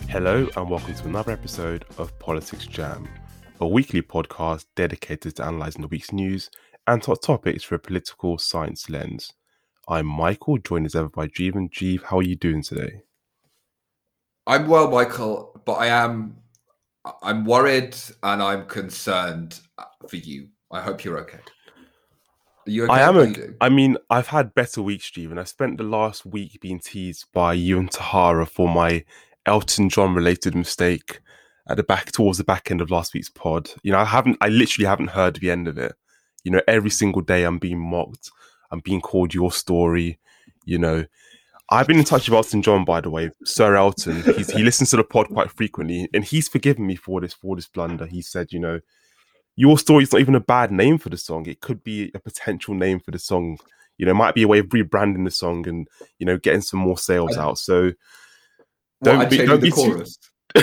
Hello and welcome to another episode of Politics Jam, a weekly podcast dedicated to analysing the week's news and top topics through a political science lens. I'm Michael, joined as ever by Jeevan. Jeev, how are you doing today? I'm well, Michael, but I'm worried and I'm concerned for you. I hope you're okay. Are you okay? I am okay. I mean, I've had better weeks, Jeevan. I spent the last week being teased by you and Tahara for my Elton John related mistake towards the back end of last week's pod. You know, I literally haven't heard the end of it. You know, every single day I'm being mocked. I'm being called your story. You know, I've been in touch with Elton John, by the way, Sir Elton. He listens to the pod quite frequently, and he's forgiven me for this blunder. He said, you know, your story is not even a bad name for the song. It could be a potential name for the song. You know, it might be a way of rebranding the song and, you know, getting some more sales out. So don't be the chorus.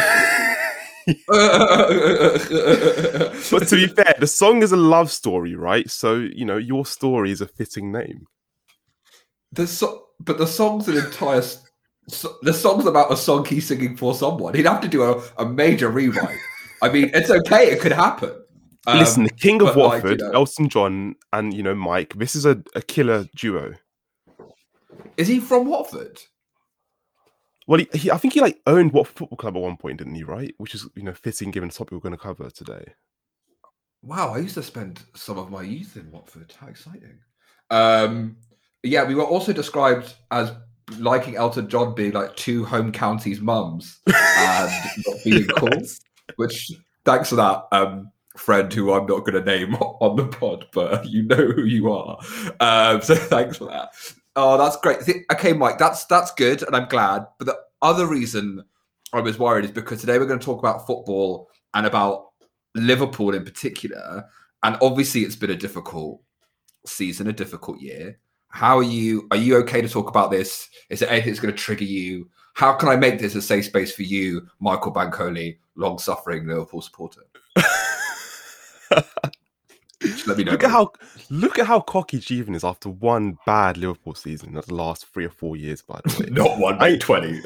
But to be fair, the song is a love story, right? So, you know, your story is a fitting name. But the song's an entire... The song's about a song he's singing for someone. He'd have to do a major rewrite. I mean, it's okay. It could happen. Listen, the King of Watford, Elton John, and, you know, Mike, this is a killer duo. Is he from Watford? Well, I think he owned Watford Football Club at one point, didn't he? Right, which is, you know, fitting given the topic we're going to cover today. Wow, I used to spend some of my youth in Watford. How exciting! Yeah, we were also described as liking Elton John being like two home counties mums and not being cool. Which, thanks for that, friend who I'm not going to name on the pod, but you know who you are. So thanks for that. Oh, that's great. Okay, Mike, that's good, and I'm glad. But the other reason I was worried is because today we're going to talk about football and about Liverpool in particular. And obviously, it's been a difficult season, a difficult year. How are you? Are you okay to talk about this? Is there anything that's going to trigger you? How can I make this a safe space for you, Michael Bancoli, long-suffering Liverpool supporter? Let me know. Look at how cocky Jeevan is after one bad Liverpool season in the last 3 or 4 years, by the way. Not one, but 20.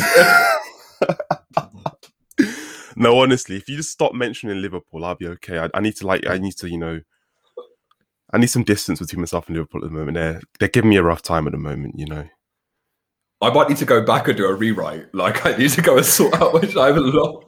No, honestly, if you just stop mentioning Liverpool, I'll be okay. I need some distance between myself and Liverpool at the moment. They're giving me a rough time at the moment, you know. I might need to go back and do a rewrite. Like, I need to go and sort out my time a lot.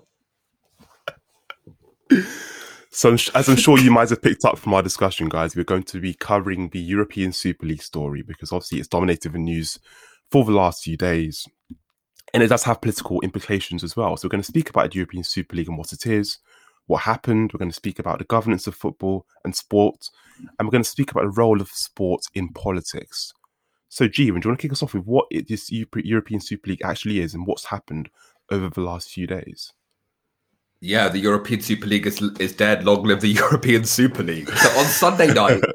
So, as I'm sure you might have picked up from our discussion, guys, we're going to be covering the European Super League story because obviously it's dominated the news for the last few days. And it does have political implications as well. So we're going to speak about the European Super League and what it is, what happened. We're going to speak about the governance of football and sport. And we're going to speak about the role of sport in politics. So, Jeevan, do you want to kick us off with what this European Super League actually is and what's happened over the last few days? Yeah, the European Super League is dead. Long live the European Super League. So on Sunday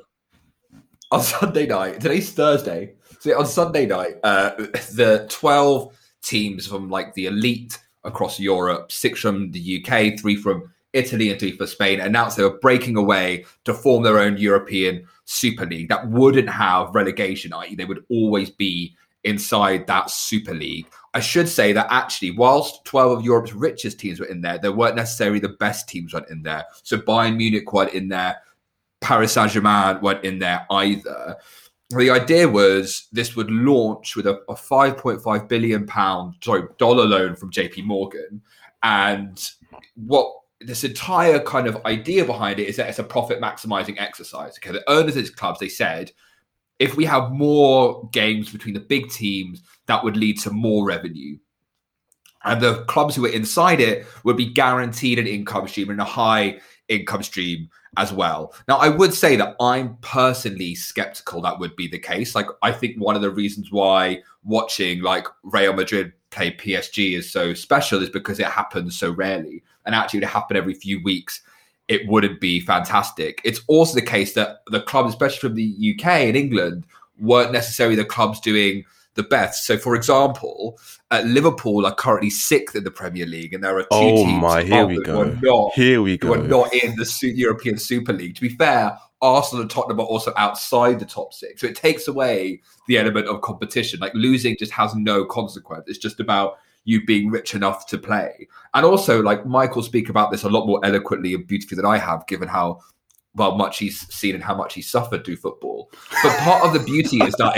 night, today's Thursday. So on Sunday night, the 12 teams from like the elite across Europe, 6 from the UK, 3 from Italy and 3 for Spain, announced they were breaking away to form their own European Super League that wouldn't have relegation, i.e. they would always be inside that Super League. I should say that actually, whilst 12 of Europe's richest teams were in there weren't necessarily the best teams weren't in there. So Bayern Munich weren't in there, Paris Saint-Germain weren't in there either. The idea was this would launch with a £5.5 billion dollar loan from JP Morgan. And what this entire kind of idea behind it is that it's a profit maximizing exercise. Okay, the owners of these clubs, they said, if we have more games between the big teams, that would lead to more revenue. And the clubs who were inside it would be guaranteed an income stream and a high income stream as well. Now, I would say that I'm personally skeptical that would be the case. Like, I think one of the reasons why watching like Real Madrid play PSG is so special is because it happens so rarely. And actually, it would happen every few weeks. It wouldn't be fantastic. It's also the case that the clubs, especially from the UK and England, weren't necessarily the clubs doing the best. So, for example, Liverpool are currently 6th in the Premier League, and there are 2 teams here we go. Who are not in the European Super League. To be fair, Arsenal and Tottenham are also outside the top 6. So it takes away the element of competition. Like, losing just has no consequence. It's just about you being rich enough to play. And also, like, Michael speak about this a lot more eloquently and beautifully than I have, given how much he's seen and how much he's suffered through football. But part of the beauty is that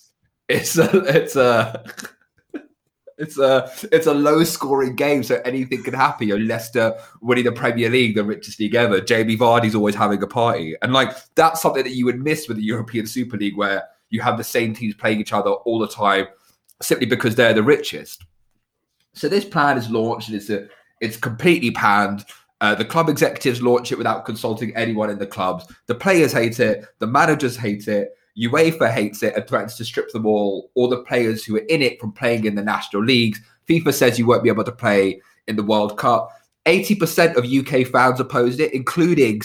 it's a low scoring game, so anything can happen. Leicester winning the Premier League, the richest league ever. Jamie Vardy's always having a party, and like that's something that you would miss with the European Super League, where you have the same teams playing each other all the time, simply because they're the richest. So this plan is launched, and it's completely panned. The club executives launch it without consulting anyone in the clubs. The players hate it. The managers hate it. UEFA hates it and threatens to strip them all the players who are in it from playing in the national leagues. FIFA says you won't be able to play in the World Cup. 80% of UK fans opposed it, including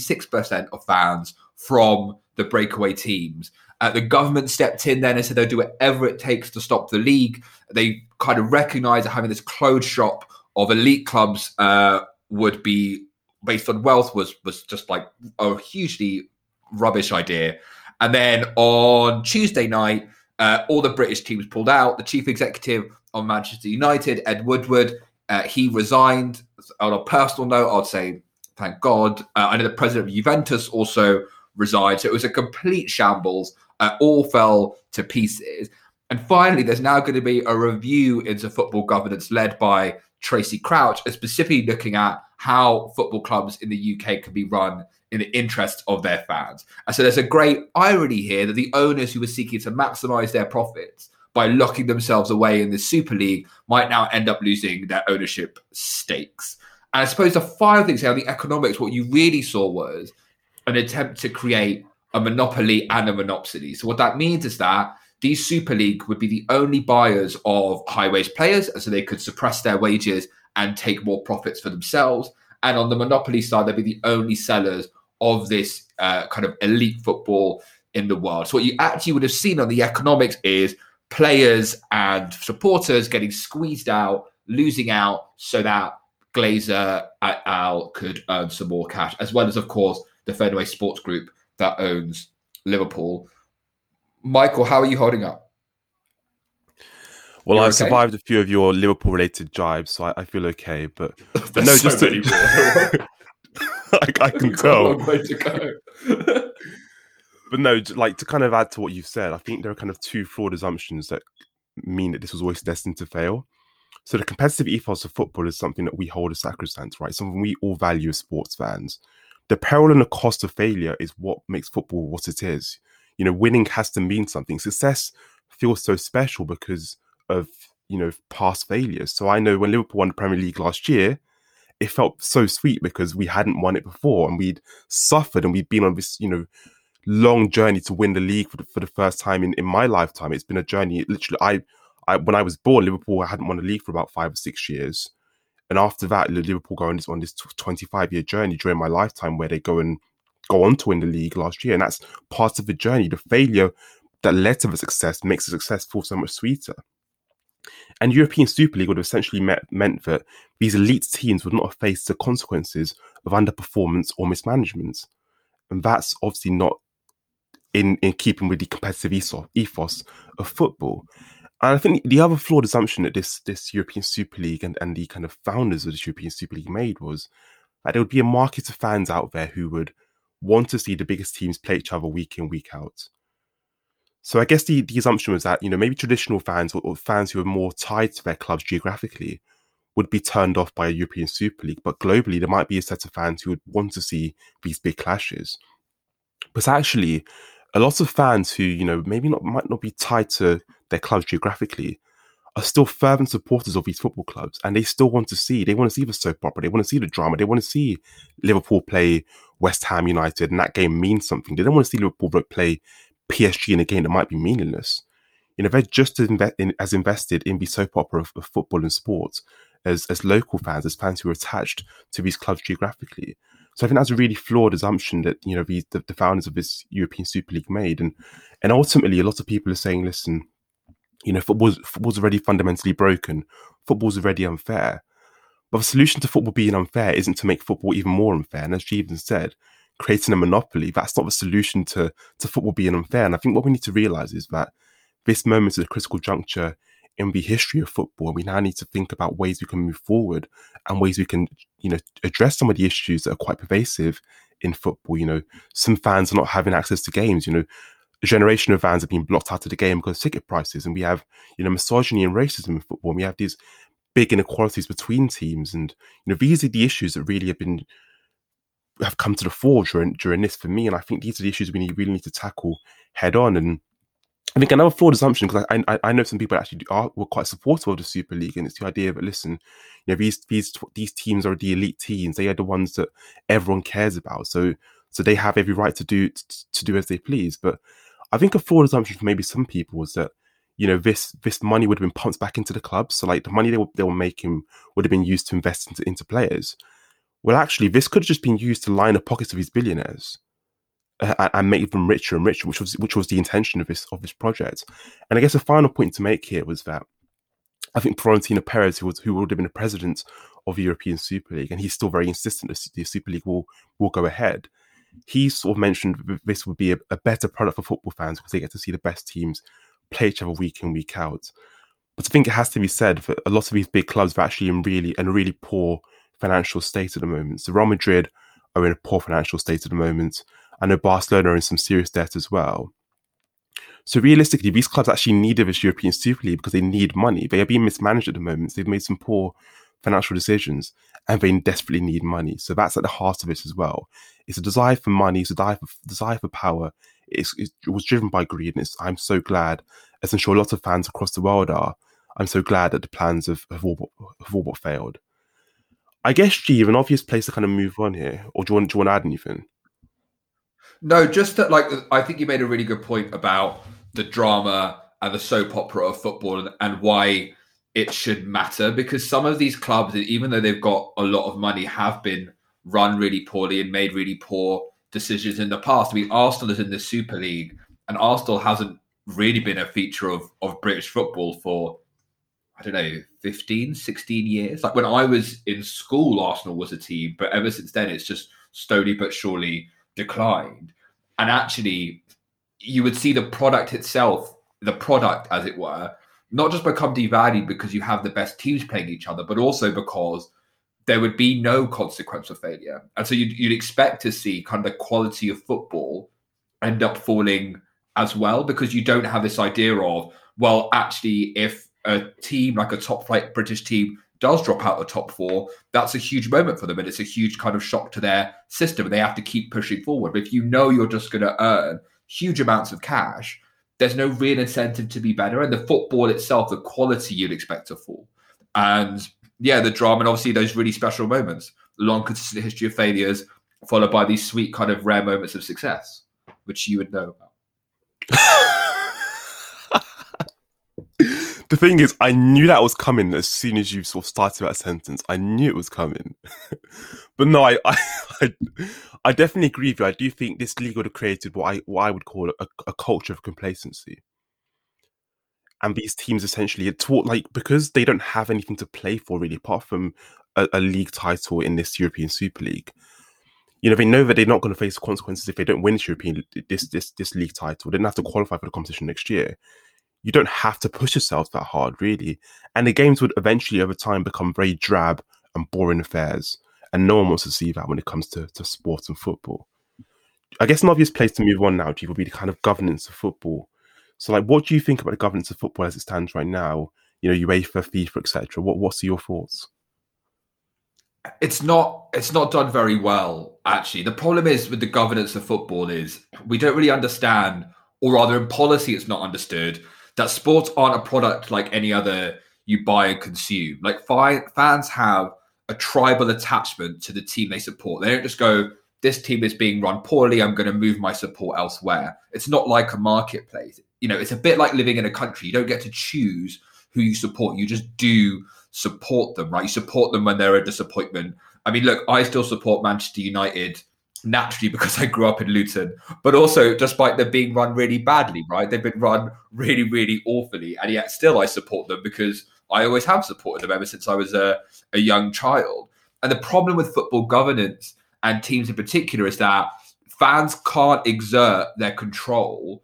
76% of fans from the breakaway teams. The government stepped in then and said they'll do whatever it takes to stop the league. They kind of recognised that having this closed shop of elite clubs would be based on wealth was just like a hugely rubbish idea. And then on Tuesday night, all the British teams pulled out. The chief executive of Manchester United, Ed Woodward, he resigned. On a personal note, I'd say, thank God. I know the president of Juventus also resigned. So it was a complete shambles. All fell to pieces. And finally, there's now going to be a review into football governance led by Tracy Crouch, specifically looking at how football clubs in the UK can be run in the interest of their fans. And so there's a great irony here that the owners who were seeking to maximize their profits by locking themselves away in the Super League might now end up losing their ownership stakes. And I suppose the final thing, on the economics, what you really saw was an attempt to create a monopoly and a monopsony. So what that means is that these Super League would be the only buyers of high-wage players, and so they could suppress their wages and take more profits for themselves. And on the monopoly side, they'd be the only sellers of this kind of elite football in the world. So what you actually would have seen on the economics is players and supporters getting squeezed out, losing out, so that Glazer et al. Could earn some more cash, as well as, of course, the Fenway Sports Group that owns Liverpool. Michael, how are you holding up? Well, I've survived a few of your Liverpool-related jibes, so I feel okay. But no, so just I can tell. A long way to go. But no, like to kind of add to what you've said, I think there are kind of two flawed assumptions that mean that this was always destined to fail. So the competitive ethos of football is something that we hold as sacrosanct, right? Something we all value as sports fans. The peril and the cost of failure is what makes football what it is. Winning has to mean something. Success feels so special because of, past failures. So I know when Liverpool won the Premier League last year, it felt so sweet because we hadn't won it before and we'd suffered and we'd been on this, long journey to win the league for the first time in my lifetime. It's been a journey. Literally, I when I was born, Liverpool hadn't won the league for about 5 or 6 years. And after that, Liverpool go on this 25-year journey during my lifetime where they go on to win the league last year. And that's part of the journey. The failure that led to the success makes the success feel so much sweeter. And European Super League would have essentially meant that these elite teams would not have faced the consequences of underperformance or mismanagement. And that's obviously not in keeping with the competitive ethos of football. And I think the other flawed assumption that this European Super League and the kind of founders of the European Super League made was that there would be a market of fans out there who would want to see the biggest teams play each other week in, week out. So I guess the assumption was that, maybe traditional fans or fans who are more tied to their clubs geographically would be turned off by a European Super League. But globally, there might be a set of fans who would want to see these big clashes. But actually, a lot of fans who, might not be tied to their clubs geographically are still fervent supporters of these football clubs. And they still want to see the soap opera. They want to see the drama. They want to see Liverpool play West Ham United and that game means something. They don't want to see Liverpool play PSG in a game that might be meaningless. They're just as invested in the soap opera of football and sports as local fans, as fans who are attached to these clubs geographically. So I think that's a really flawed assumption that, the founders of this European Super League made. And ultimately, a lot of people are saying, listen, football's already fundamentally broken. Football's already unfair. But the solution to football being unfair isn't to make football even more unfair. And as Jeevan said, creating a monopoly, that's not the solution to football being unfair. And I think what we need to realise is that this moment is a critical juncture in the history of football. And we now need to think about ways we can move forward and ways we can, address some of the issues that are quite pervasive in football. Some fans are not having access to games. A generation of fans have been blocked out of the game because of ticket prices. And we have, misogyny and racism in football. And we have these big inequalities between teams. And, these are the issues that really have come to the fore during this for me. And I think these are the issues we really need to tackle head on. And I think another flawed assumption, because I know some people actually were quite supportive of the Super League, and it's the idea that, listen, these teams are the elite teams. They are the ones that everyone cares about. So they have every right to do as they please. But I think a flawed assumption for maybe some people was that, this money would have been pumped back into the clubs. So like the money they were making would have been used to invest into players. Well, actually, this could have just been used to line the pockets of these billionaires and make them richer and richer, which was the intention of this project. And I guess the final point to make here was that I think Florentino Perez, who would have been the president of the European Super League, and he's still very insistent that the Super League will go ahead. He sort of mentioned this would be a better product for football fans because they get to see the best teams play each other week in, week out. But I think it has to be said that a lot of these big clubs are actually in a really poor financial state at the moment. So Real Madrid are in a poor financial state at the moment. I know Barcelona are in some serious debt as well. So realistically, these clubs actually need this European Super League because they need money. They are being mismanaged at the moment. They've made some poor financial decisions and they desperately need money. So that's at the heart of it as well. It's a desire for money. It's a desire for power. It was driven by greed. And I'm so glad, as I'm sure lots of fans across the world are, I'm so glad that the plans have all but failed. I guess, Steve, an obvious place to kind of move on here, or do you want to add anything? No, just that, I think you made a really good point about the drama and the soap opera of football and why it should matter, because some of these clubs, even though they've got a lot of money, have been run really poorly and made really poor decisions in the past. I mean, Arsenal is in the Super League, and Arsenal hasn't really been a feature of British football for, 15, 16 years. Like when I was in school, Arsenal was a team, but ever since then, it's just slowly but surely declined. And actually, you would see the product itself, the product, as it were, not just become devalued because you have the best teams playing each other, but also because there would be no consequence of failure. And so you'd expect to see kind of the quality of football end up falling as well, because you don't have this idea of, well, actually, if a team like a top flight British team does drop out of the top four, that's a huge moment for them. And it's a huge kind of shock to their system. And they have to keep pushing forward. But if you know you're just going to earn huge amounts of cash, there's no real incentive to be better. And the football itself, the quality you'd expect to fall. And yeah, the drama and obviously those really special moments, long consistent history of failures, followed by these sweet kind of rare moments of success, which you would know about. The thing is, I knew that was coming as soon as you sort of started that sentence. I knew it was coming. But no, I definitely agree with you. I do think this league would have created what I would call a culture of complacency. And these teams essentially, because they don't have anything to play for really, apart from a league title in this European Super League. They know that they're not going to face consequences if they don't win this league title. They don't have to qualify for the competition next year. You don't have to push yourself that hard, really. And the games would eventually, over time, become very drab and boring affairs. And no one wants to see that when it comes to sports and football. I guess an obvious place to move on now, G, would be the kind of governance of football. So, what do you think about the governance of football as it stands right now? UEFA, FIFA, etc. What's your thoughts? It's not done very well, actually. The problem is with the governance of football is we don't really understand, or rather in policy it's not understood, that sports aren't a product like any other you buy and consume. Like fans have a tribal attachment to the team they support. They don't just go, this team is being run poorly, I'm going to move my support elsewhere. It's not like a marketplace. It's a bit like living in a country. You don't get to choose who you support. You just do support them, right? You support them when they're a disappointment. I mean, look, I still support Manchester United naturally because I grew up in Luton, but also despite them being run really badly, right? They've been run really, really awfully. And yet still I support them because I always have supported them ever since I was a young child. And the problem with football governance and teams in particular is that fans can't exert their control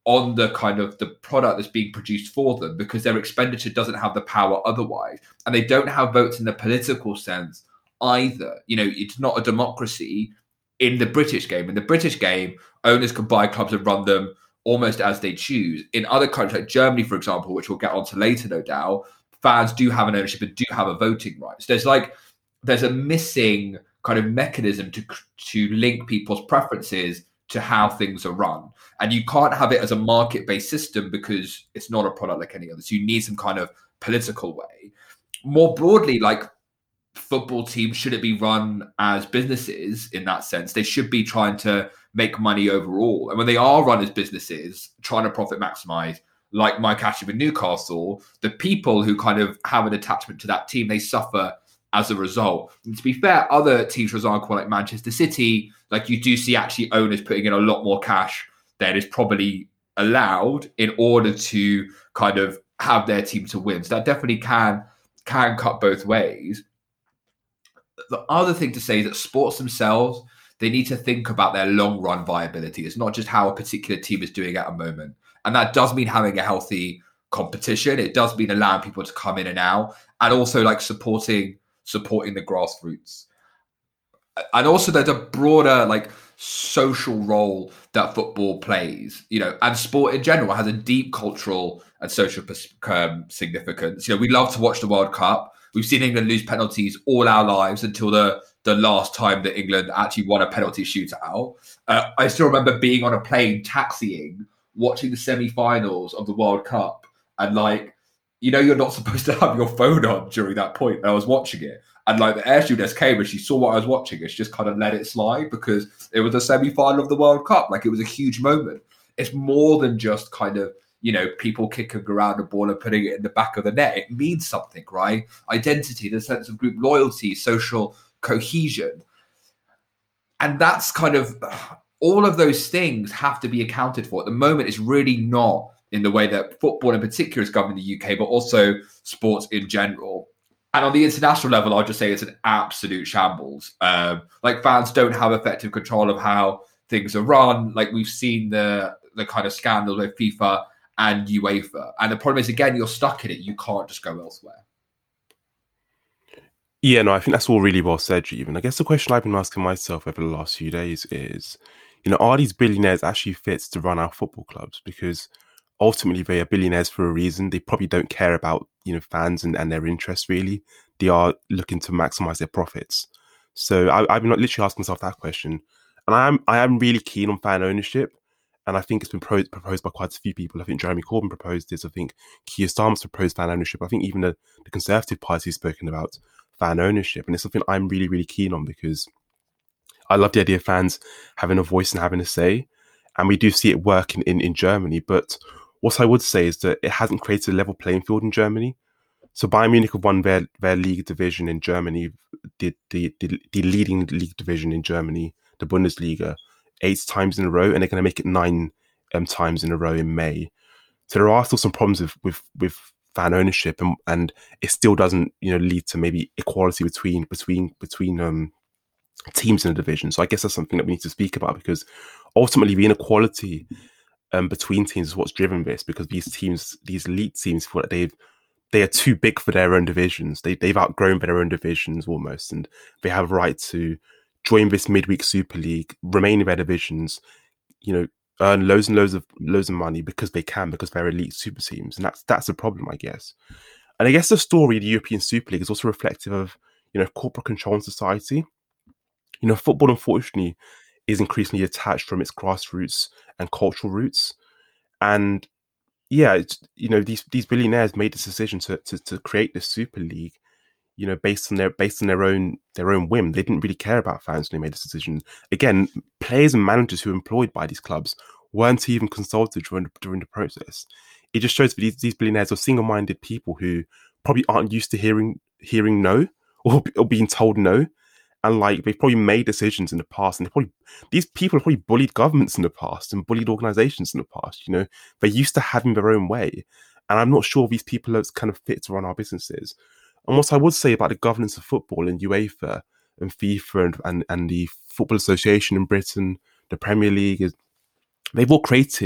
on the kind of the product that's being produced for them, because their expenditure doesn't have the power otherwise. And they don't have votes in the political sense either. It's not a democracy in the British game. In the British game, owners can buy clubs and run them almost as they choose. In other countries like Germany, for example, which we'll get onto later, no doubt, fans do have an ownership and do have a voting right. So there's a missing kind of mechanism to link people's preferences to how things are run. And you can't have it as a market-based system because it's not a product like any other. So you need some kind of political way. More broadly, like football teams shouldn't be run as businesses in that sense. They should be trying to make money overall. And when they are run as businesses, trying to profit maximize, like Mike Ashley with Newcastle, the people who kind of have an attachment to that team, they suffer as a result. And to be fair, other teams, for example, like Manchester City, like you do see actually owners putting in a lot more cash than is probably allowed in order to kind of have their team to win. So that definitely can cut both ways. The other thing to say is that sports themselves, they need to think about their long run viability. It's not just how a particular team is doing at a moment. And that does mean having a healthy competition. It does mean allowing people to come in and out, and also like supporting the grassroots. And also there's a broader like social role that football plays, and sport in general has a deep cultural and social significance. We love to watch the World Cup. We've seen England lose penalties all our lives until the last time that England actually won a penalty shootout. I still remember being on a plane taxiing, watching the semi-finals of the World Cup, and you're not supposed to have your phone on during that point. And I was watching it, and like the air stewardess came and she saw what I was watching, and she just kind of let it slide because it was a semi-final of the World Cup. Like, it was a huge moment. It's more than just kind of, people kicking around the ball and putting it in the back of the net. It means something, right? Identity, the sense of group loyalty, social cohesion. And that's kind of, all of those things have to be accounted for. At the moment, it's really not in the way that football in particular is governed in the UK, but also sports in general. And on the international level, I'll just say it's an absolute shambles. Like, fans don't have effective control of how things are run. Like, we've seen the kind of scandals with FIFA and UEFA. And the problem is, again, you're stuck in it. You can't just go elsewhere. Yeah, no, I think that's all really well said, Jeevan. I guess the question I've been asking myself over the last few days is, are these billionaires actually fit to run our football clubs? Because ultimately they are billionaires for a reason. They probably don't care about, fans and their interests, really. They are looking to maximize their profits. So I've been literally asking myself that question. And I am really keen on fan ownership. And I think it's been proposed by quite a few people. I think Jeremy Corbyn proposed this. I think Keir Starmer's proposed fan ownership. I think even the Conservative Party has spoken about fan ownership. And it's something I'm really, really keen on, because I love the idea of fans having a voice and having a say. And we do see it work in Germany. But what I would say is that it hasn't created a level playing field in Germany. So Bayern Munich have won their league division in Germany, the leading league division in Germany, the Bundesliga, 8 times in a row, and they're going to make it 9 times in a row in May. So there are still some problems with fan ownership, and it still doesn't lead to maybe equality between teams in the division. So I guess that's something that we need to speak about, because ultimately the inequality between teams is what's driven this, because these elite teams, feel like they are too big for their own divisions. They've outgrown their own divisions almost, and they have a right to join this midweek Super League, remain in their divisions, earn loads and loads of money because they're elite super teams, and that's a problem, I guess. And I guess the story of the European Super League is also reflective of corporate control in society. Football, unfortunately, is increasingly detached from its grassroots and cultural roots, and yeah, these billionaires made this decision to create this Super League, based on their own whim. They didn't really care about fans when they made this decision. Again, players and managers who were employed by these clubs weren't even consulted during the process. It just shows that these billionaires are single-minded people who probably aren't used to hearing no or being told no. And they've probably made decisions in the past, and these people have probably bullied governments in the past and bullied organizations in the past. They're used to having their own way, and I'm not sure these people are kind of fit to run our businesses. And what I would say about the governance of football in UEFA and FIFA and the Football Association in Britain, the Premier League, is they've all created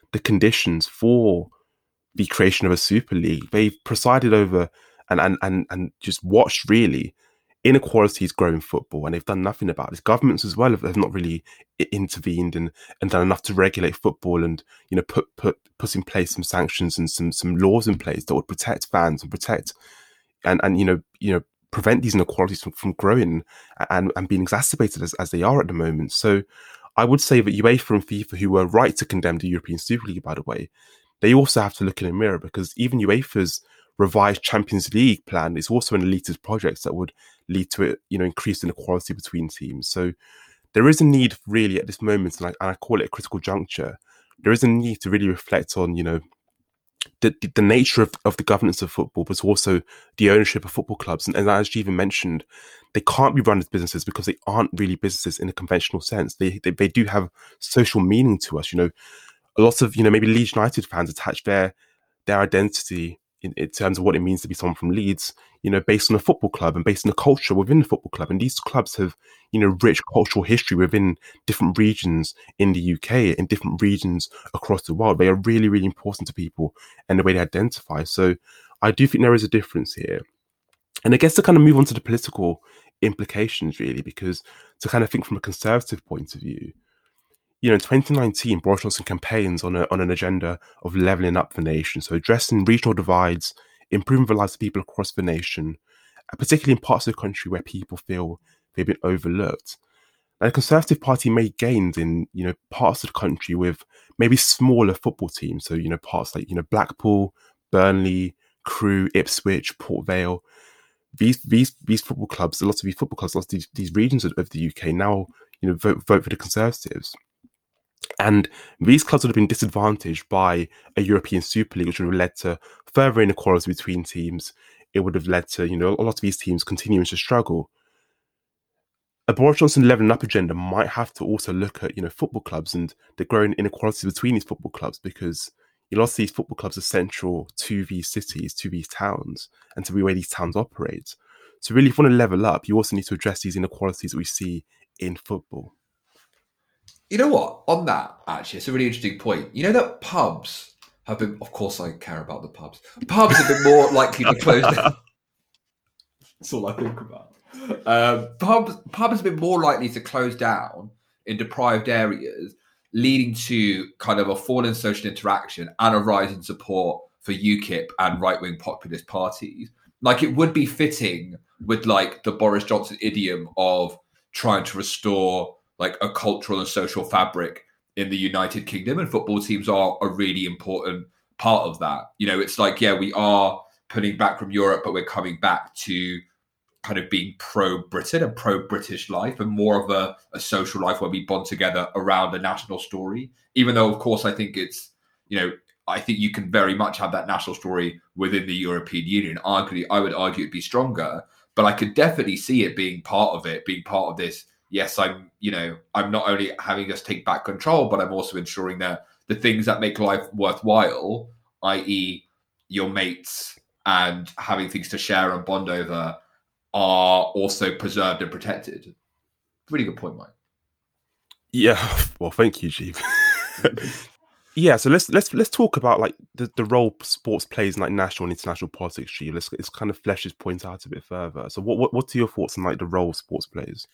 the conditions for the creation of a Super League. They've presided over and just watched really inequalities grow in football, and they've done nothing about this. Governments as well have not really intervened and done enough to regulate football, and put in place some sanctions and some laws in place that would protect fans and protect and prevent these inequalities from growing and being exacerbated as they are at the moment. So I would say that UEFA and FIFA, who were right to condemn the European Super League, by the way, they also have to look in the mirror, because even UEFA's revised Champions League plan is also an elitist project that would lead to increased inequality between teams. So there is a need really at this moment, and I call it a critical juncture. There is a need to really reflect on the nature of the governance of football, but also the ownership of football clubs. And as you even mentioned, they can't be run as businesses because they aren't really businesses in a conventional sense. They do have social meaning to us. A lot of maybe Leeds United fans attach their identity in terms of what it means to be someone from Leeds, based on a football club and based on the culture within the football club. And these clubs have, rich cultural history within different regions in the UK, in different regions across the world. They are really, really important to people and the way they identify. So I do think there is a difference here. And I guess to kind of move on to the political implications, really, because to kind of think from a conservative point of view, in 2019, Boris Johnson campaigns on an agenda of levelling up the nation, so addressing regional divides, improving the lives of people across the nation, particularly in parts of the country where people feel they've been overlooked. And the Conservative Party made gains in parts of the country with maybe smaller football teams, so parts like Blackpool, Burnley, Crewe, Ipswich, Port Vale. These football clubs, a lot of these regions of the UK now vote for the Conservatives. And these clubs would have been disadvantaged by a European Super League, which would have led to further inequality between teams. It would have led to, a lot of these teams continuing to struggle. A Boris Johnson levelling up agenda might have to also look at, football clubs and the growing inequality between these football clubs, because a lot of these football clubs are central to these cities, to these towns, and to the way these towns operate. So really, if you want to level up, you also need to address these inequalities that we see in football. You know what? On that, actually, it's a really interesting point. You know that pubs have been, of course I care about the pubs. Pubs have been more likely to close down. That's all I think about. Pubs have been more likely to close down in deprived areas, leading to kind of a fall in social interaction and a rise in support for UKIP and right-wing populist parties. Like, it would be fitting with like the Boris Johnson idiom of trying to restore like a cultural and social fabric in the United Kingdom, and football teams are a really important part of that. It's like, yeah, we are pulling back from Europe, but we're coming back to kind of being pro-Britain and pro-British life, and more of a social life where we bond together around a national story. Even though, of course, I think it's, I think you can very much have that national story within the European Union. Arguably, I would argue it'd be stronger, but I could definitely see it being part of this. Yes, I'm not only having us take back control, but I'm also ensuring that the things that make life worthwhile, i.e. your mates and having things to share and bond over, are also preserved and protected. Really good point, Mike. Yeah, well, thank you, Jeeve. Yeah, so let's talk about like the role sports plays in like national and international politics, Jeeve. Let's kind of flesh this point out a bit further. So what are your thoughts on like the role sports plays?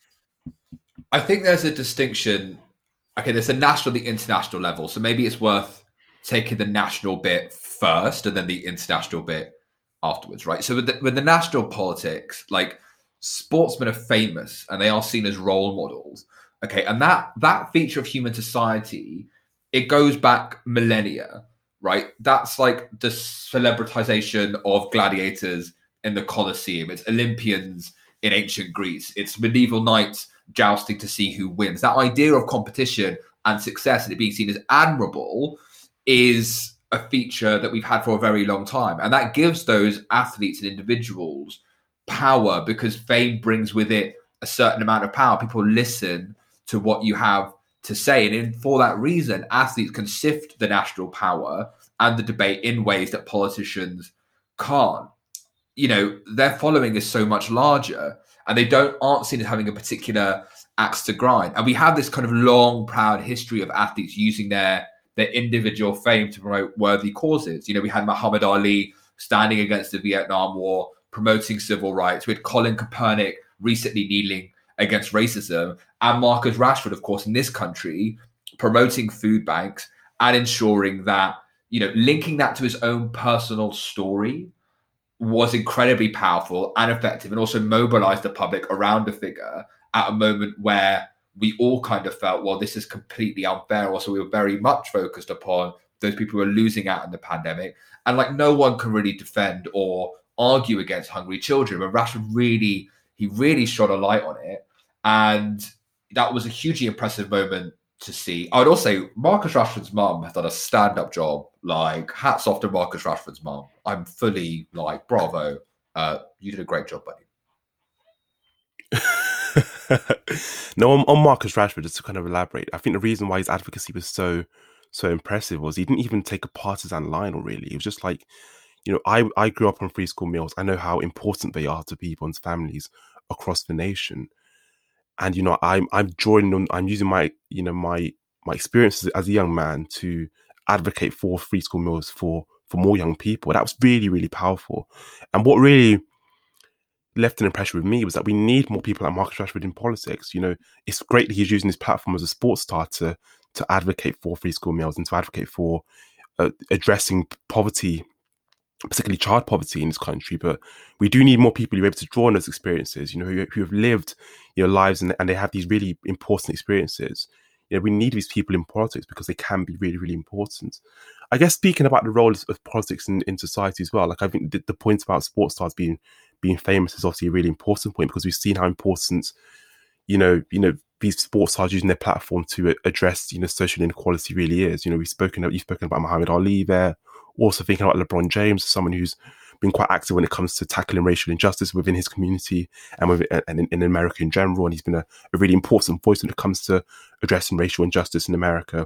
I think there's a distinction. Okay, there's a national, the international level. So maybe it's worth taking the national bit first and then the international bit afterwards, right? So with the national politics, like, sportsmen are famous and they are seen as role models. Okay, and that feature of human society, it goes back millennia, right? That's like the celebritization of gladiators in the Colosseum. It's Olympians in ancient Greece. It's medieval knights jousting to see who wins. That idea of competition and success and it being seen as admirable is a feature that we've had for a very long time. And that gives those athletes and individuals power, because fame brings with it a certain amount of power. People listen to what you have to say. And for that reason, athletes can sift the national power and the debate in ways that politicians can't. Their following is so much larger, and they aren't seen as having a particular axe to grind. And we have this kind of long, proud history of athletes using their their individual fame to promote worthy causes. You know, we had Muhammad Ali standing against the Vietnam War, promoting civil rights. We had Colin Kaepernick recently kneeling against racism, and Marcus Rashford, of course, in this country, promoting food banks and ensuring that, you know, linking that to his own personal story was incredibly powerful and effective, and also mobilized the public around the figure at a moment where we all kind of felt, well, this is completely unfair. Also, we were very much focused upon those people who are losing out in the pandemic. And like, no one can really defend or argue against hungry children. But Rashford really shone a light on it. And that was a hugely impressive moment to see. I would also say Marcus Rashford's mum has done a stand-up job. Like, hats off to Marcus Rashford's mum. I'm fully like, bravo. You did a great job, buddy. No, on Marcus Rashford, just to kind of elaborate, I think the reason why his advocacy was so impressive was he didn't even take a partisan line, or really. It was just like, you know, I grew up on free school meals. I know how important they are to people and families across the nation. And, you know, I'm drawing on, I'm using my, you know, my experiences as a young man to advocate for free school meals for more young people. That was really, really powerful. And what really left an impression with me was that we need more people like Marcus Rashford in politics. You know, it's great that he's using his platform as a sports star to advocate for free school meals and to advocate for addressing poverty, particularly child poverty in this country. But we do need more people who are able to draw on those experiences, you know, who have lived, you know, lives and they have these really important experiences. You know, we need these people in politics because they can be really, really important. I guess speaking about the role of politics in society as well, like, I think the point about sports stars being famous is obviously a really important point, because we've seen how important, you know, these sports stars using their platform to address, you know, social inequality really is. You know, you've spoken about Muhammad Ali there. Also thinking about LeBron James, someone who's been quite active when it comes to tackling racial injustice within his community and in America in general. And he's been a really important voice when it comes to addressing racial injustice in America.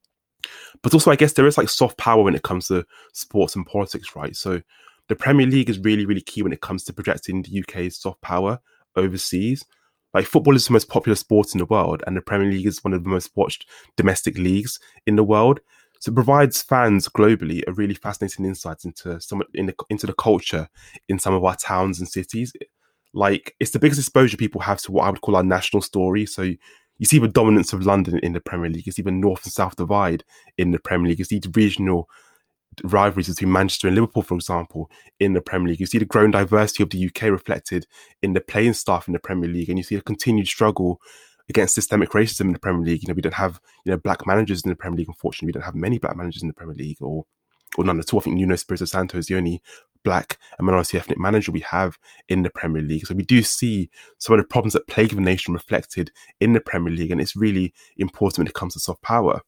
But also, I guess there is like soft power when it comes to sports and politics, right? So the Premier League is really, really key when it comes to projecting the UK's soft power overseas. Like, football is the most popular sport in the world, and the Premier League is one of the most watched domestic leagues in the world. So it provides fans globally a really fascinating insight into into the culture in some of our towns and cities. Like, it's the biggest exposure people have to what I would call our national story. So you see the dominance of London in the Premier League. You see the North and South divide in the Premier League. You see the regional rivalries between Manchester and Liverpool, for example, in the Premier League. You see the growing diversity of the UK reflected in the playing staff in the Premier League, and you see a continued struggle against systemic racism in the Premier League. You know, we don't have, you know, black managers in the Premier League. Unfortunately, we don't have many black managers in the Premier League, or none at all. I think Nuno Espirito Santo is the only black and minority ethnic manager we have in the Premier League. So we do see some of the problems that plague the nation reflected in the Premier League, and it's really important when it comes to soft power.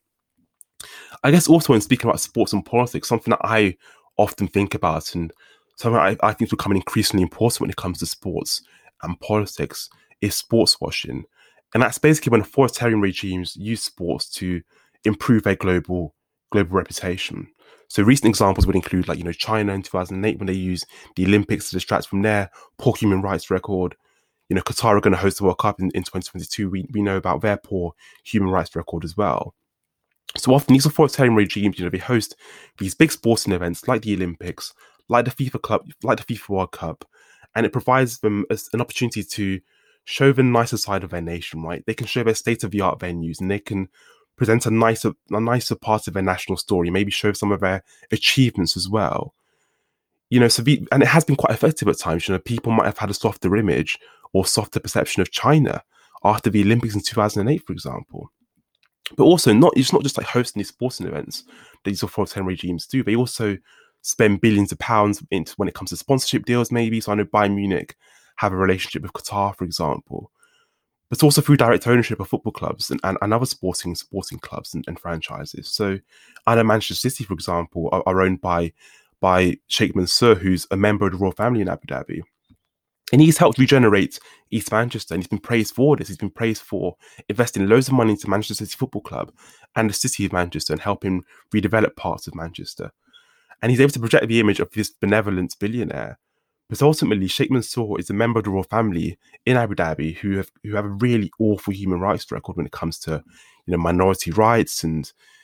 I guess also, when speaking about sports and politics, something that I often think about, and something I think is becoming increasingly important when it comes to sports and politics, is sports washing. And that's basically when authoritarian regimes use sports to improve their global reputation. So recent examples would include, like, you know, China in 2008, when they used the Olympics to distract from their poor human rights record. You know, Qatar are going to host the World Cup in 2022. We know about their poor human rights record as well. So often these authoritarian regimes, you know, they host these big sporting events like the Olympics, like the FIFA World Cup, and it provides them an opportunity to show the nicer side of their nation, right? They can show their state-of-the-art venues, and they can present a nicer part of their national story, maybe show some of their achievements as well. You know, and it has been quite effective at times. You know, people might have had a softer image or softer perception of China after the Olympics in 2008, for example. But also, it's not just like hosting these sporting events that these authoritarian regimes do. They also spend billions of pounds when it comes to sponsorship deals, maybe. So I know Bayern Munich have a relationship with Qatar, for example. But also through direct ownership of football clubs and other sporting clubs and franchises. So I know Manchester City, for example, are owned by Sheikh Mansour, who's a member of the royal family in Abu Dhabi. And he's helped regenerate East Manchester, and he's been praised for this. He's been praised for investing loads of money into Manchester City Football Club and the city of Manchester and helping redevelop parts of Manchester. And he's able to project the image of this benevolent billionaire. But ultimately, Sheikh Mansour is a member of the royal family in Abu Dhabi who have a really awful human rights record when it comes to, you know, minority rights and,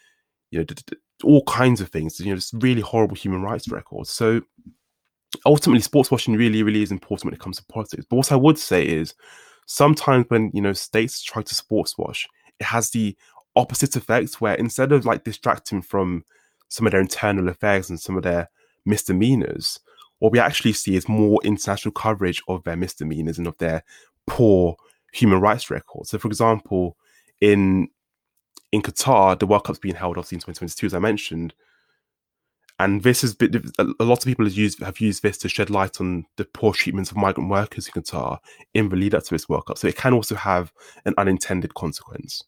all kinds of things, just really horrible human rights records. So ultimately, sports washing really, really is important when it comes to politics. But what I would say is sometimes when, states try to sports wash, it has the opposite effect where instead of like distracting from some of their internal affairs and some of their misdemeanors, what we actually see is more international coverage of their misdemeanors and of their poor human rights records. So, for example, in Qatar, the World Cup's being held obviously in 2022, as I mentioned, and this has been a lot of people have used this to shed light on the poor treatment of migrant workers in Qatar in the lead up to this World Cup. So it can also have an unintended consequence.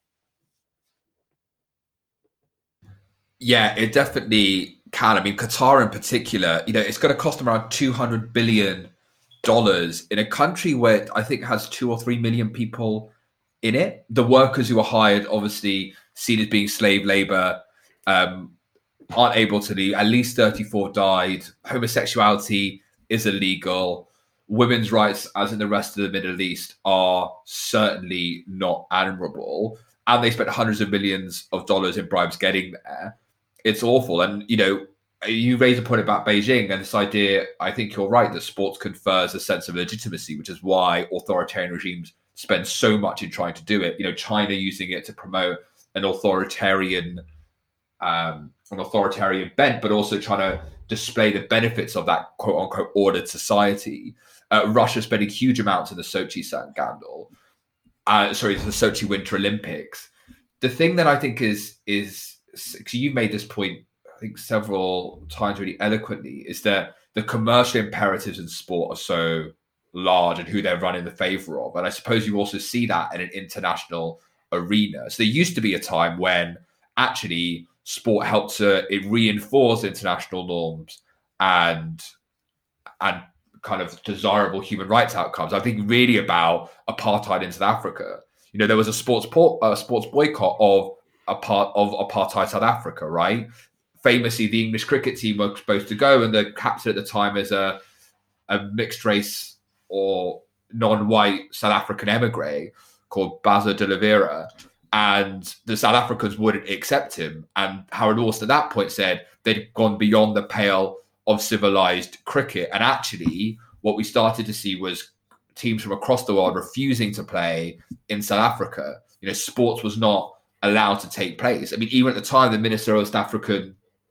Yeah, it definitely can. I mean, Qatar in particular, it's going to cost them around $200 billion in a country where I think has 2 or 3 million people in it. The workers who are hired, obviously seen as being slave labor, aren't able to leave. At least 34 died. Homosexuality is illegal. Women's rights, as in the rest of the Middle East, are certainly not admirable. And they spent hundreds of millions of dollars in bribes getting there. It's awful. And, you raise a point about Beijing and this idea, I think you're right, that sports confers a sense of legitimacy, which is why authoritarian regimes spend so much in trying to do it. China using it to promote an authoritarian bent, but also trying to display the benefits of that quote unquote ordered society. Russia spending huge amounts in the Sochi scandal. The Sochi Winter Olympics. The thing that I think is you made this point, I think several times really eloquently, is that the commercial imperatives in sport are so large and who they're run in the favor of. And I suppose you also see that in an international arena. So there used to be a time when actually sport helped to reinforce international norms and kind of desirable human rights outcomes. I think really about apartheid in South Africa. There was a sports boycott of apartheid South Africa, right? Famously, the English cricket team were supposed to go, and the captain at the time is a mixed race or non-white South African emigre called Baza de Oliveira, and the South Africans wouldn't accept him. And Harold Orst at that point said they'd gone beyond the pale of civilized cricket. And actually, what we started to see was teams from across the world refusing to play in South Africa. Sports was not allowed to take place. I mean, even at the time, the Minister of South African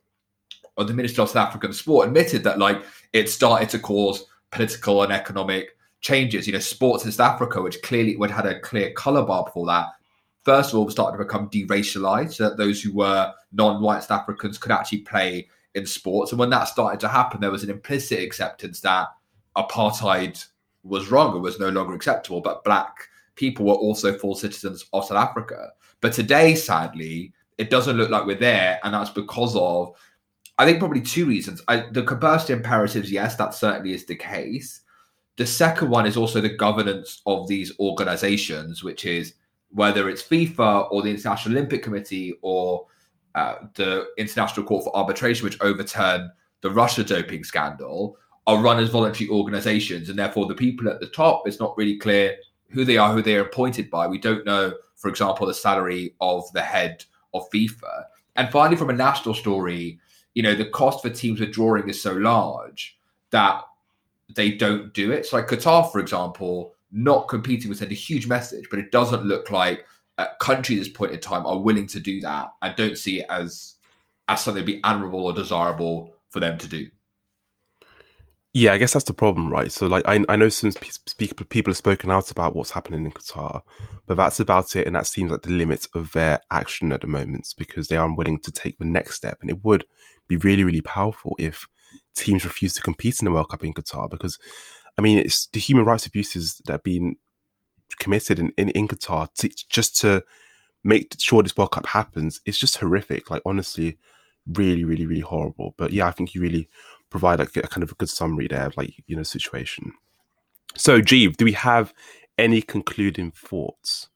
Sport admitted that it started to cause political and economic changes. Sports in South Africa, which clearly had a clear color bar before that, first of all, started to become deracialized so that those who were non-white South Africans could actually play in sports. And when that started to happen, there was an implicit acceptance that apartheid was wrong and was no longer acceptable, but black people were also full citizens of South Africa. But today, sadly, it doesn't look like we're there. And that's because of, I think, probably two reasons. The commercial imperatives, yes, that certainly is the case. The second one is also the governance of these organizations, which is whether it's FIFA or the International Olympic Committee or the International Court for Arbitration, which overturned the Russia doping scandal, are run as voluntary organizations. And therefore, the people at the top, it's not really clear who they are appointed by. We don't know, for example, the salary of the head of FIFA. And finally, from a national story, the cost for teams withdrawing is so large that they don't do it. So like Qatar, for example, not competing would send a huge message, but it doesn't look like countries at this point in time are willing to do that and don't see it as something to be admirable or desirable for them to do. Yeah, I guess that's the problem, right? So, I know some people have spoken out about what's happening in Qatar, but that's about it, and that seems like the limit of their action at the moment because they are unwilling to take the next step. And it would be really, really powerful if teams refuse to compete in the World Cup in Qatar because, I mean, it's the human rights abuses that have been committed in Qatar just to make sure this World Cup happens. It's just horrific. Honestly, really, really, really horrible. But yeah, I think you really provide a kind of a good summary there of situation. So Jeev, do we have any concluding thoughts?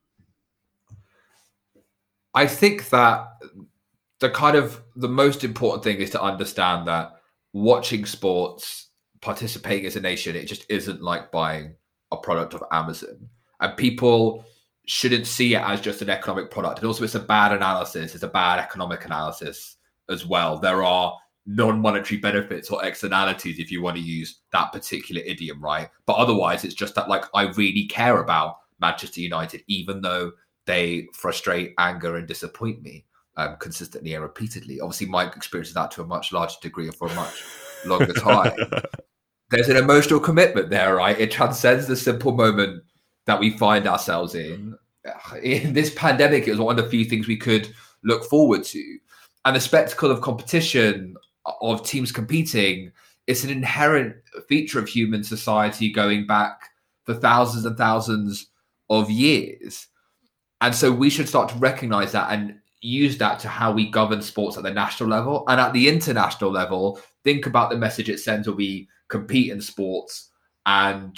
I think that the most important thing is to understand that watching sports, participating as a nation, it just isn't like buying a product of Amazon. And people shouldn't see it as just an economic product. And also it's a bad analysis. It's a bad economic analysis as well. There are non-monetary benefits or externalities, if you want to use that particular idiom, right? But otherwise, it's just that, like, I really care about Manchester United, even though they frustrate, anger, and disappoint me consistently and repeatedly. Obviously, Mike experiences that to a much larger degree or for a much longer time. There's an emotional commitment there, right? It transcends the simple moment that we find ourselves in. In this pandemic, it was one of the few things we could look forward to. And the spectacle of competition, of teams competing, it's an inherent feature of human society going back for thousands and thousands of years. And so we should start to recognize that and use that to how we govern sports at the national level. And at the international level, think about the message it sends when we compete in sports and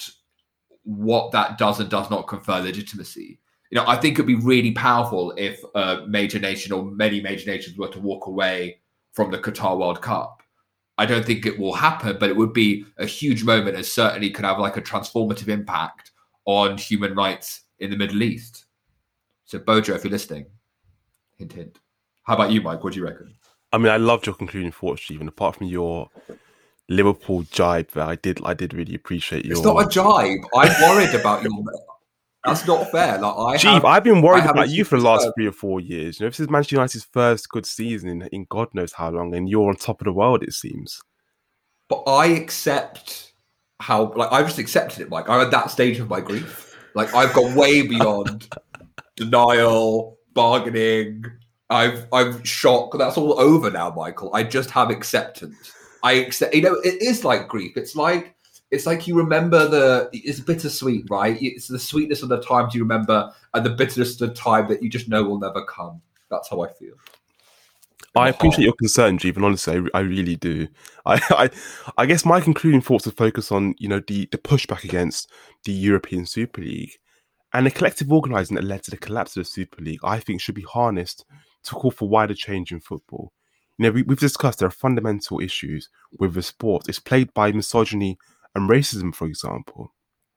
what that does and does not confer legitimacy. You know, I think it'd be really powerful if a major nation or many major nations were to walk away from the Qatar World Cup. I don't think it will happen, but it would be a huge moment and certainly could have like a transformative impact on human rights in the Middle East. So Bojo, if you're listening, hint, hint. How about you, Mike? What do you reckon? I mean, I loved your concluding thoughts, Stephen. Apart from your Liverpool jibe, that I did really appreciate your. It's not a jibe. I'm worried about your. That's not fair. Like I've been worried about you for the last 3 or 4 years. You know, this is Manchester United's first good season in God knows how long, and you're on top of the world, it seems. But I accept how, like, I just accepted it, Mike. I'm at that stage of my grief. Like, I've got way beyond denial, bargaining. I'm shocked. That's all over now, Michael. I just have acceptance. I accept. You know, it is like grief. It's like you remember it's bittersweet, right? It's the sweetness of the times you remember and the bitterness of the time that you just know will never come. That's how I feel. I appreciate your concern, Jeevan. Honestly, I really do. I guess my concluding thoughts will focus on, you know, the pushback against the European Super League and the collective organising that led to the collapse of the Super League. I think should be harnessed to call for wider change in football. You know, we've discussed there are fundamental issues with the sport. It's plagued by misogyny and racism, for example.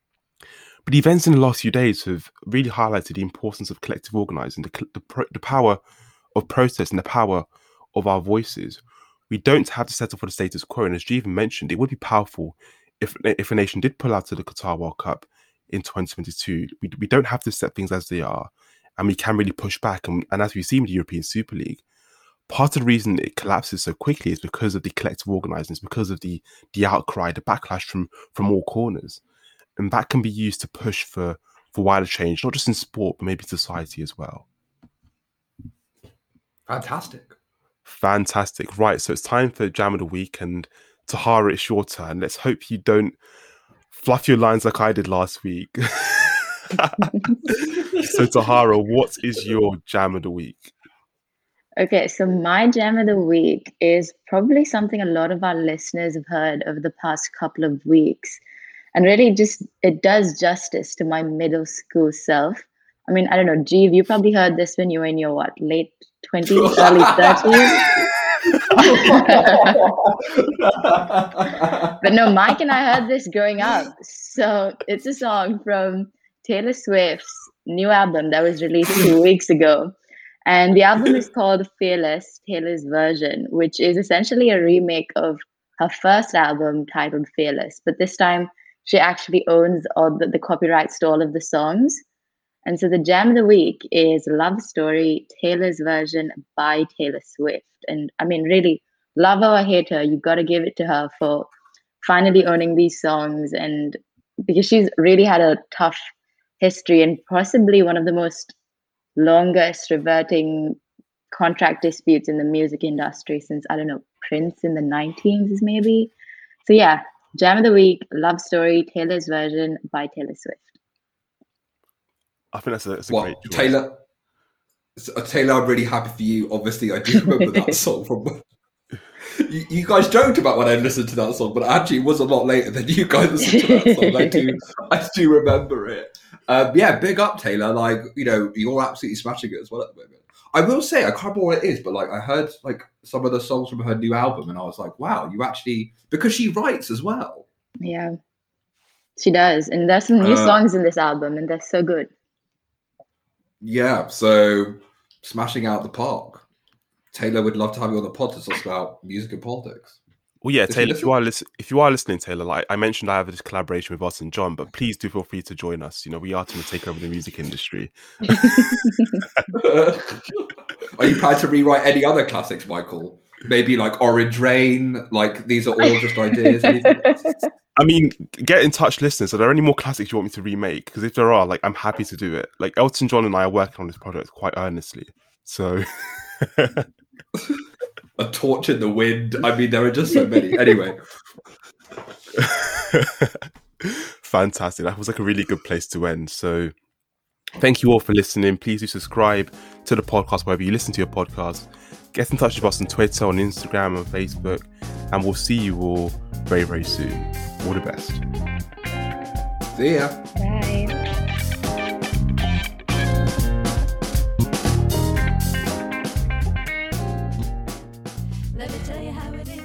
But the events in the last few days have really highlighted the importance of collective organising, the power of protest and the power of our voices. We don't have to settle for the status quo. And as Jeevan mentioned, it would be powerful if a nation did pull out of the Qatar World Cup in 2022. We don't have to set things as they are, and we can really push back. And as we've seen with the European Super League, part of the reason it collapses so quickly is because of the collective organising, it's because of the outcry, the backlash from all corners. And that can be used to push for wider change, not just in sport, but maybe in society as well. Fantastic. Right, so it's time for Jam of the Week. And Tahara, it's your turn. Let's hope you don't fluff your lines like I did last week. So Tahara, what is your Jam of the Week? Okay, so my Jam of the Week is probably something a lot of our listeners have heard over the past couple of weeks. And really it does justice to my middle school self. I mean, I don't know, Jeev, you probably heard this when you were in your, late 20s, early 30s? But no, Mike and I heard this growing up. So it's a song from Taylor Swift's new album that was released 2 weeks ago. And the album is called Fearless, Taylor's Version, which is essentially a remake of her first album titled Fearless. But this time, she actually owns all the copyrights to all of the songs. And so the Jam of the Week is Love Story, Taylor's Version by Taylor Swift. And I mean, really, love her or hate her, you've got to give it to her for finally owning these songs. And because she's really had a tough history and possibly one of the most longest reverting contract disputes in the music industry since, I don't know, Prince in the 19s maybe. So yeah, Jam of the Week, Love Story, Taylor's Version by Taylor Swift. I think that's a great choice. Taylor, I'm really happy for you. Obviously, I do remember that song from... You guys joked about when I listened to that song, but actually it was a lot later than you guys listened to that song. I do remember it. Yeah, big up, Taylor. Like, you know, you're absolutely smashing it as well at the moment. I will say, I can't remember what it is, but like I heard like some of the songs from her new album and I was like, wow, you actually, because she writes as well. Yeah, she does. And there's some new songs in this album and they're so good. Yeah, so smashing out the park. Taylor would love to have you on the pod to talk about music and politics. Well, yeah, Does Taylor, he if you are listening, Taylor, like I mentioned, I have this collaboration with Elton John, but please do feel free to join us. You know, we are going to take over the music industry. Are you proud to rewrite any other classics, Michael? Maybe like Orange Rain? Like these are all just ideas? I mean, get in touch, listeners. Are there any more classics you want me to remake? Because if there are, like, I'm happy to do it. Like Elton John and I are working on this project quite earnestly. So... A Torch in the Wind. I mean, there are just so many. Anyway. Fantastic. That was like a really good place to end. So thank you all for listening. Please do subscribe to the podcast wherever you listen to your podcast. Get in touch with us on Twitter, on Instagram, and Facebook. And we'll see you all very, very soon. All the best. See ya. Bye. Let me tell you how it is.